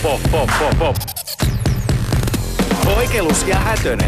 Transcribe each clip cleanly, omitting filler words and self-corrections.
pop, pop, pop, pop. Poikelus ja Hätönen.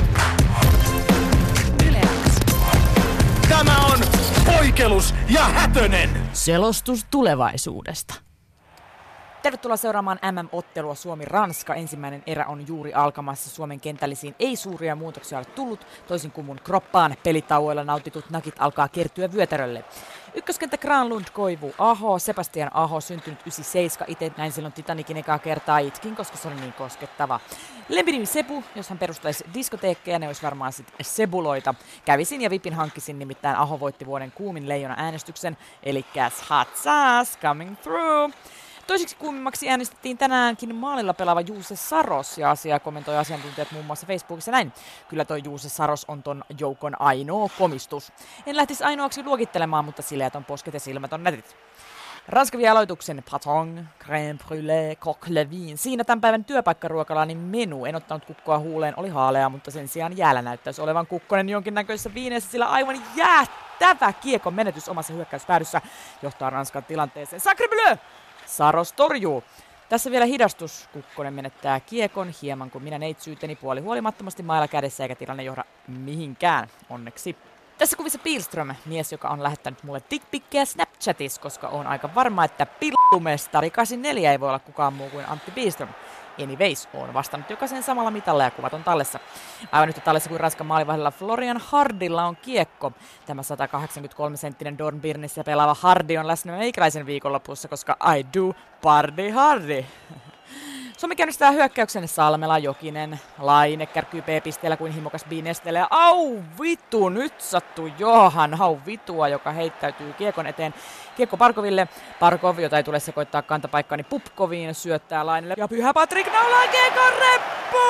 Yle X. Tämä on Poikelus ja Hätönen. Selostus tulevaisuudesta. Tervetuloa seuraamaan MM-ottelua Suomi-Ranska. Ensimmäinen erä on juuri alkamassa. Suomen kentällisiin ei suuria muutoksia ole tullut. Toisin kuin mun kroppaan, pelitauoilla nautitut nakit alkaa kertyä vyötärölle. Ykköskenttä Granlund, Koivu, Aho, Sebastian Aho, syntynyt 97. Itse näin silloin Titanikin ekaa kertaa itkin, koska se oli niin koskettava. Lempinimi Sebu, jos hän perustaisi diskoteekkeja, ne olisi varmaan sitten Sebuloita. Kävisin ja vipin hankkisin, nimittäin Aho voitti vuoden kuumin leijona-äänestyksen, eli hot sauce coming through. Toiseksi kuumimmaksi äänestettiin tänäänkin maalilla pelaava Juuse Saros, ja asiaa kommentoi asiantuntijat muun muassa Facebookissa näin. Kyllä toi Juuse Saros on ton joukon ainoa komistus. En lähtisi ainoaksi luokittelemaan, mutta sileät on posket ja silmät on nätit. Ranska vie aloituksen patong, crème brûlée, coq le vin. Siinä tämän päivän työpaikkaruokalani menu. En ottanut kukkoa huuleen, oli haalea, mutta sen sijaan jäällä näyttäisi olevan kukkonen jonkinnäköisessä viineessä, sillä aivan jäättävä kiekon menetys omassa hyökkäyspäädyssä johtaa Ranskan tilanteeseen. Sacre bleu! Saros torjuu. Tässä vielä hidastus. Kukkonen menettää kiekon hieman kuin minä neitsyyteni puoli huolimattomasti mailla kädessä, eikä tilanne johda mihinkään, onneksi. Tässä kuvissa Pilström, mies, joka on lähettänyt mulle dickpikkejä Snapchatissa, koska on aika varma, että pillumestari 84 ei voi olla kukaan muu kuin Antti Pilström. Anyways, on vastannut jokaisen samalla mitalla ja kuvat on tallessa. Aivan yhtä tallessa kuin Ranskan maalivahdella Florian Hardilla on kiekko. Tämä 183-senttinen Dornbirnissä pelaava Hardi on läsnä meikäläisen viikonlopussa, koska I do party Hardi. Suomi käynnistää hyökkäyksen Salmela, Jokinen, Laine kärkyy B-pisteellä kuin himokas B-nesteellä. Au vitu, nyt sattuu Johan Hau vitua, joka heittäytyy kiekon eteen. Kiekko Parkoville. Parkov, jota ei tule sekoittaa kantapaikkaani Pupkoviin, syöttää Lainelle. Ja Pyhä Patrik naulaa kiekon reppuun!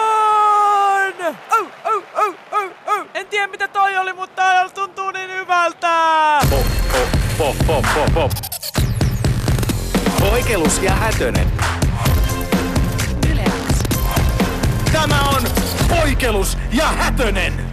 En tiedä mitä toi oli, mutta tuntuu niin hyvältä! Pop, pop, pop, pop, pop, pop. Poikelus ja Hätönen. Yle X. Tämä on Poikelus ja Hätönen.